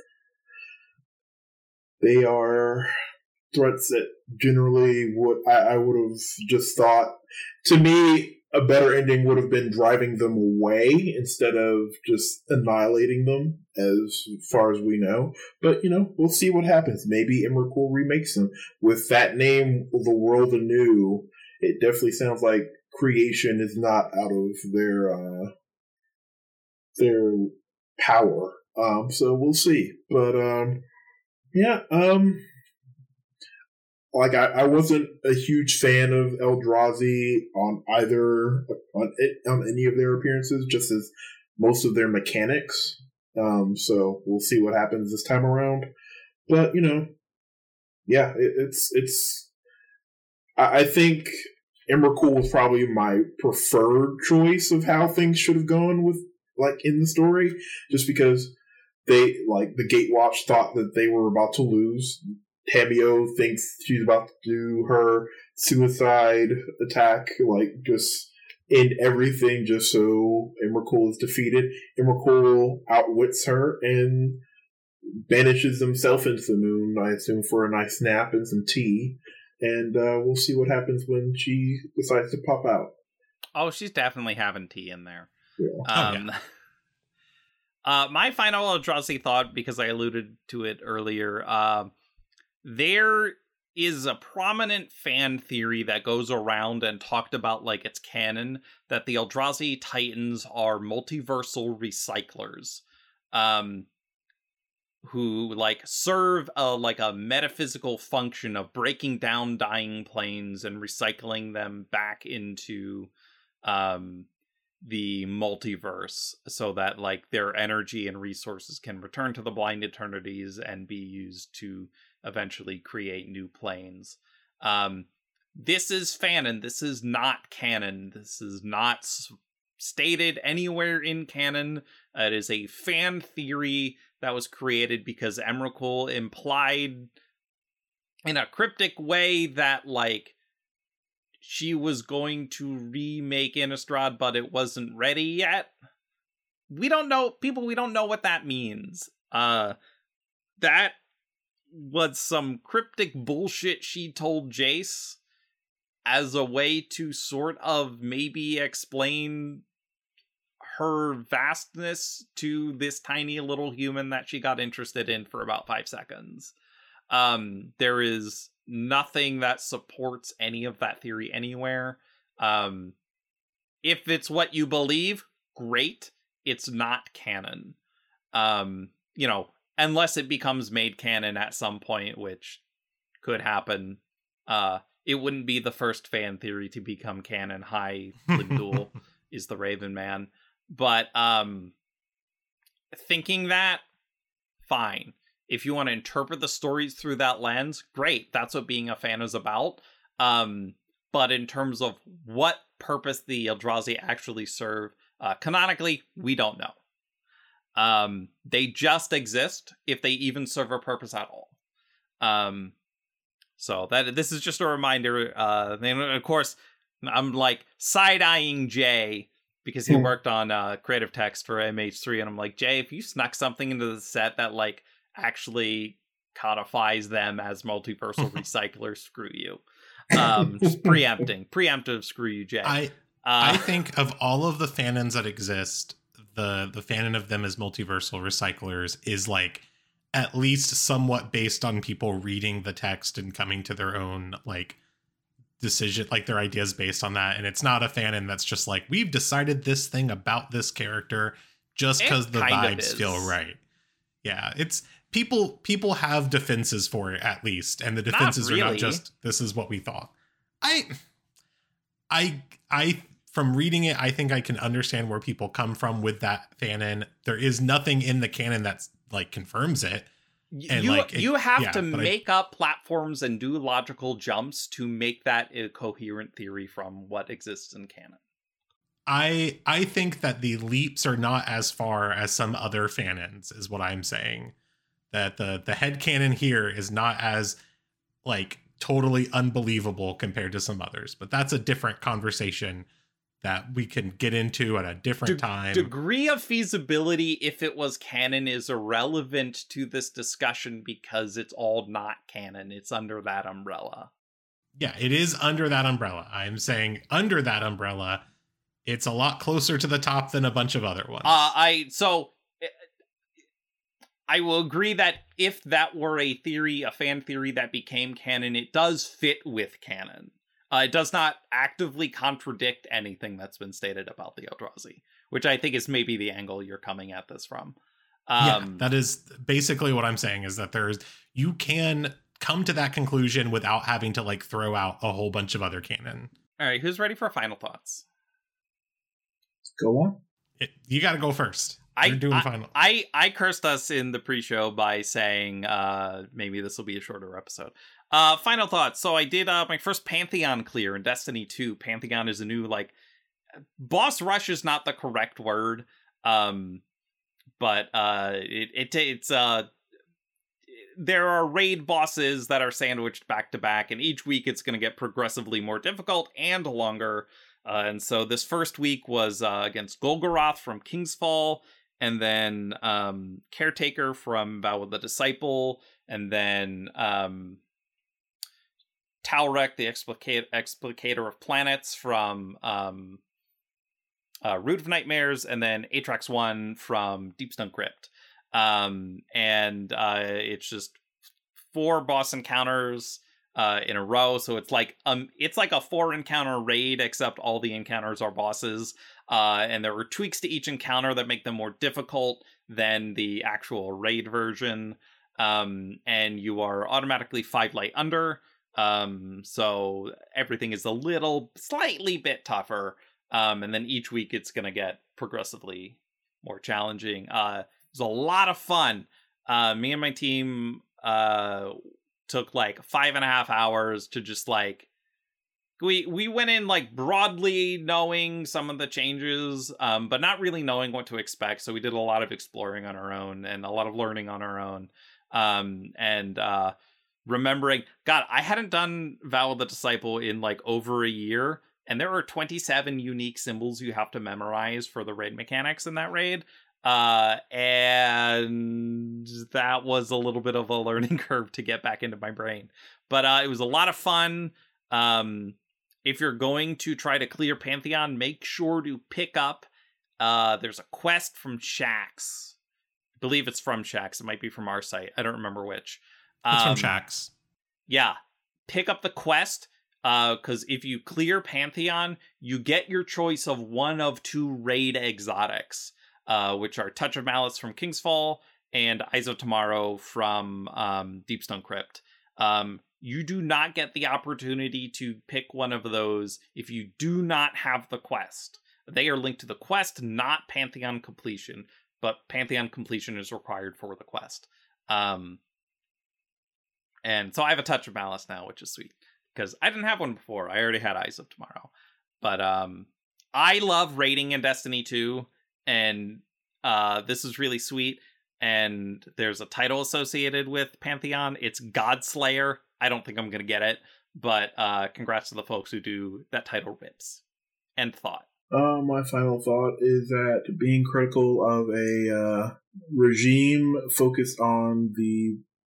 they are threats that generally would I, I would have just thought. To me, a better ending would have been driving them away instead of just annihilating them, as far as we know. But, you know, we'll see what happens. Maybe Emrakul remakes them. With that name, The World Anew, it definitely sounds like creation is not out of their uh, their power. Um, so we'll see. But, um, yeah, um... Like, I, I wasn't a huge fan of Eldrazi on either, on, it, on any of their appearances, just as most of their mechanics. Um, so we'll see what happens this time around. But, you know, yeah, it, it's, it's, I, I think Emrakul was probably my preferred choice of how things should have gone with, like, in the story, just because they, like, the Gatewatch thought that they were about to lose. Tamiyo thinks she's about to do her suicide attack, like, just end everything just so Emrakul is defeated. Emrakul outwits her and banishes himself into the moon, I assume, for a nice nap and some tea. And uh, we'll see what happens when she decides to pop out. Oh, she's definitely having tea in there. Yeah. Um, oh, yeah. uh, my final Eldrazi thought, because I alluded to it earlier, uh, there is a prominent fan theory that goes around and talked about like it's canon that the Eldrazi Titans are multiversal recyclers, um, who like serve a like a metaphysical function of breaking down dying planes and recycling them back into um, the multiverse, so that like their energy and resources can return to the Blind Eternities and be used to eventually create new planes. Um, this is fanon. This is not canon. This is not s- stated anywhere in canon. Uh, it is a fan theory that was created because Emrakul implied in a cryptic way that, like, she was going to remake Innistrad, but it wasn't ready yet. We don't know, people, we don't know what that means. Uh, that was some cryptic bullshit she told Jace as a way to sort of maybe explain her vastness to this tiny little human that she got interested in for about five seconds. Um, there is nothing that supports any of that theory anywhere. Um, if it's what you believe, great. It's not canon. Um, you know, unless it becomes made canon at some point, which could happen. Uh, it wouldn't be the first fan theory to become canon. Hi, Ligdul is the Raven Man. But um, thinking that, fine. If you want to interpret the stories through that lens, great. That's what being a fan is about. Um, but in terms of what purpose the Eldrazi actually serve, uh, canonically, we don't know. Um, they just exist, if they even serve a purpose at all. Um, so that this is just a reminder. Uh, and of course, I'm like side-eyeing Jay because he worked on uh, creative text for M H three, and I'm like, Jay, if you snuck something into the set that like actually codifies them as multiversal recyclers, screw you. Um, just preempting, preemptive, screw you, Jay. I uh, I think of all of the fanons that exist, the the fanon of them as multiversal recyclers is like at least somewhat based on people reading the text and coming to their own like decision, like their ideas based on that. And it's not a fanon that's just like, we've decided this thing about this character just because the vibes feel right. Yeah, it's people people have defenses for it, at least, and the defenses not really. are not just this is what we thought. I I I from reading it, I think I can understand where people come from with that fanon. There is nothing in the canon that's like confirms it. And you like it, you have yeah, to make I, up platforms and do logical jumps to make that a coherent theory from what exists in canon. I I think that the leaps are not as far as some other fanons, is what I'm saying. That the the headcanon here is not as like totally unbelievable compared to some others, but that's a different conversation that we can get into at a different De- time. Degree of feasibility, if it was canon, is irrelevant to this discussion because it's all not canon. It's under that umbrella. Yeah, it is under that umbrella. I'm saying under that umbrella, it's a lot closer to the top than a bunch of other ones. Uh, I so I will agree that if that were a theory, a fan theory that became canon, it does fit with canon. Uh, it does not actively contradict anything that's been stated about the Eldrazi, which I think is maybe the angle you're coming at this from. Um, yeah, that is basically what I'm saying, is that there's you can come to that conclusion without having to like throw out a whole bunch of other canon. All right, who's ready for final thoughts? Go on. It, you got to go first. I, You're doing I, final. I I cursed us in the pre-show by saying uh, maybe this will be a shorter episode. Uh, final thoughts. So I did uh, my first Pantheon clear in Destiny two. Pantheon is a new, like, boss rush is not the correct word, um, but uh, it, it it's uh, there are raid bosses that are sandwiched back to back, and each week it's going to get progressively more difficult and longer. Uh, and so this first week was uh, against Golgoroth from Kingsfall, and then um, Caretaker from Vow of the Disciple, and then um, Talrek, the Explicate- Explicator of Planets from um, uh, Root of Nightmares, and then Atrax one from Deepstone Crypt. Um, and uh, it's just four boss encounters Uh, in a row, so it's like um, it's like a four encounter raid, except all the encounters are bosses. Uh, and there were tweaks to each encounter that make them more difficult than the actual raid version. Um, and you are automatically five light under, um, so everything is a little, slightly bit tougher. Um, and then each week it's gonna get progressively more challenging. Uh, it was a lot of fun. Uh, me and my team, uh. took like five and a half hours to just like we we went in like broadly knowing some of the changes, um but not really knowing what to expect, so we did a lot of exploring on our own and a lot of learning on our own, um and uh remembering, god, I hadn't done Vow of the Disciple in like over a year, and there are twenty-seven unique symbols you have to memorize for the raid mechanics in that raid. Uh, and that was a little bit of a learning curve to get back into my brain, but, uh, it was a lot of fun. Um, if you're going to try to clear Pantheon, make sure to pick up, uh, there's a quest from Shaxx. I believe it's from Shaxx. It might be from our site. I don't remember which. It's um, from Shaxx. Yeah. Pick up the quest. Uh, because if you clear Pantheon, you get your choice of one of two raid exotics. Uh, which are Touch of Malice from Kingsfall and Eyes of Tomorrow from um, Deepstone Crypt. Um, you do not get the opportunity to pick one of those if you do not have the quest. They are linked to the quest, not Pantheon completion, but Pantheon completion is required for the quest. Um, and so I have a Touch of Malice now, which is sweet, because I didn't have one before. I already had Eyes of Tomorrow. But um, I love raiding in Destiny two. And uh, this is really sweet. And there's a title associated with Pantheon. It's Godslayer. I don't think I'm going to get it. But uh, congrats to the folks who do that title rips. End thought. Uh, my final thought is that being critical of a uh, regime focused on the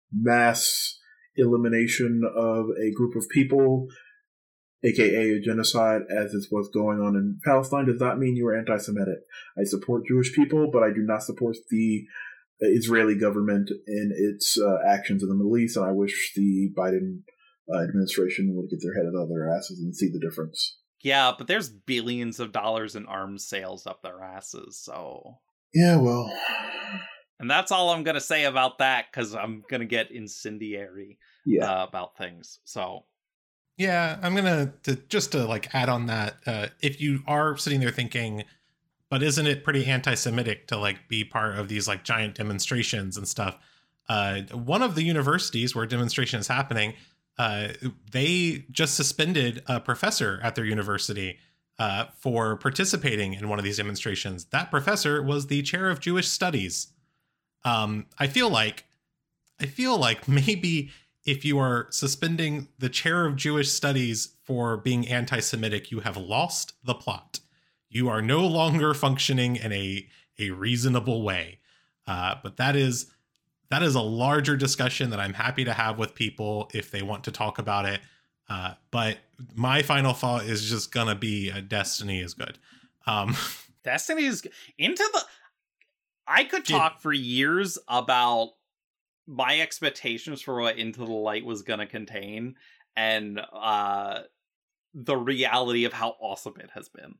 mass elimination of a group of people, aka a genocide, as is what's going on in Palestine, does not mean you are anti-Semitic. I support Jewish people, but I do not support the Israeli government in its uh, actions in the Middle East, and I wish the Biden uh, administration would get their head out of their asses and see the difference. Yeah, but there's billions of dollars in arms sales up their asses, so... Yeah, well... And that's all I'm going to say about that, because I'm going to get incendiary yeah. uh, about things, so... Yeah, I'm going to, just to like add on that, uh, if you are sitting there thinking, but isn't it pretty anti-Semitic to like be part of these like giant demonstrations and stuff? Uh, one of the universities where demonstration is happening, uh, they just suspended a professor at their university uh, for participating in one of these demonstrations. That professor was the chair of Jewish studies. Um, I feel like, I feel like maybe if you are suspending the chair of Jewish studies for being anti-Semitic, you have lost the plot. You are no longer functioning in a, a reasonable way. Uh, but that is that is a larger discussion that I'm happy to have with people if they want to talk about it. Uh, but my final thought is just gonna be uh, Destiny is good. Um, Destiny is into the. I could talk yeah. for years about my expectations for what Into the Light was gonna contain, and uh, the reality of how awesome it has been.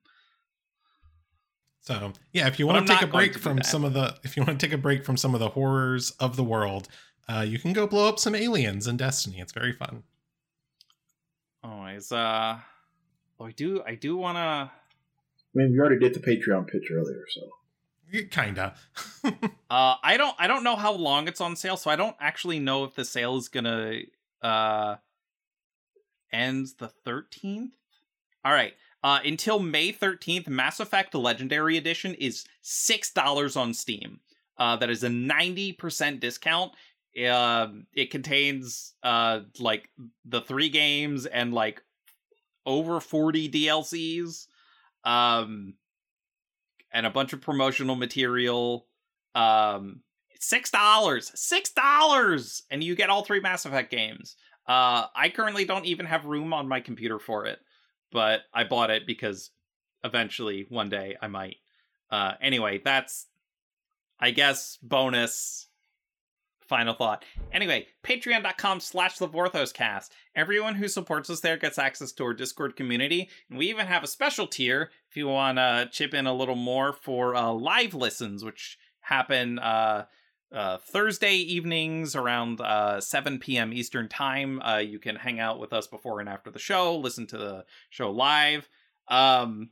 So yeah, if you want to take a break from some of the, if you want to take a break from some of the horrors of the world, uh, you can go blow up some aliens in Destiny. It's very fun. Always, uh, I do, I do want to. I mean, we already did the Patreon pitch earlier, so. Kinda. uh, I don't, I don't know how long it's on sale, so I don't actually know if the sale is gonna uh ends the thirteenth. All right. Uh, until May thirteenth, Mass Effect Legendary Edition is six dollars on Steam. Uh, that is a ninety percent discount. Uh, it contains uh, like the three games and like over forty D L Cs, um, and a bunch of promotional material. Um, six dollars, six dollars, and you get all three Mass Effect games. Uh, I currently don't even have room on my computer for it. But I bought it because eventually, one day, I might. Uh, anyway, that's, I guess, bonus final thought. Anyway, patreon.com slash the Vorthoscast. Everyone who supports us there gets access to our Discord community. And we even have a special tier if you want to chip in a little more for uh, live listens, which happen uh, uh, Thursday evenings around uh, seven p.m. Eastern time. Uh, you can hang out with us before and after the show, listen to the show live. Um,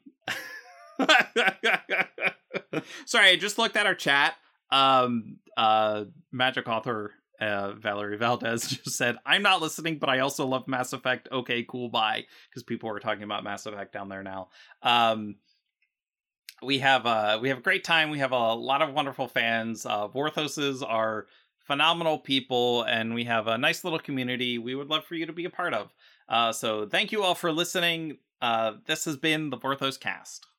sorry, I just looked at our chat. Um, uh, Magic author uh, Valerie Valdez just said, "I'm not listening, but I also love Mass Effect. Okay, cool, bye." Because people are talking about Mass Effect down there now. Um, We have uh we have a great time. We have a lot of wonderful fans. Uh, Vorthoses are phenomenal people, and we have a nice little community we would love for you to be a part of. Uh, so thank you all for listening. Uh, this has been the Vorthos Cast.